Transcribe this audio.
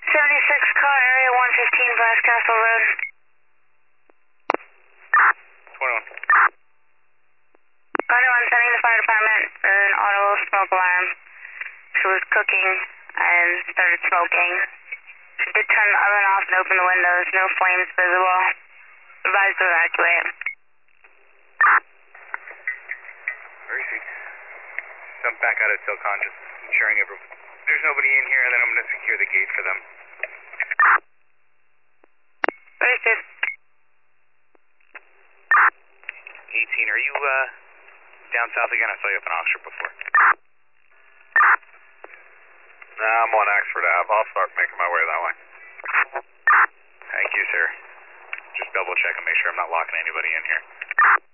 76 car, area 115, Glass Castle Road. 21. Carter 1, sending the fire department for an auto smoke alarm. She was cooking and started smoking. She did turn the oven off and open the windows. No flames visible. Advised to evacuate. Where is he? So I'm back out at Tilcon, just ensuring there's nobody in here, and then I'm going to secure the gate for them. Where is this? 18, are you down south again? I saw you up in Oxford before. Nah, I'm on Oxford Ave. I'll start making my way that way. Thank you, sir. Just double check and make sure I'm not locking anybody in here.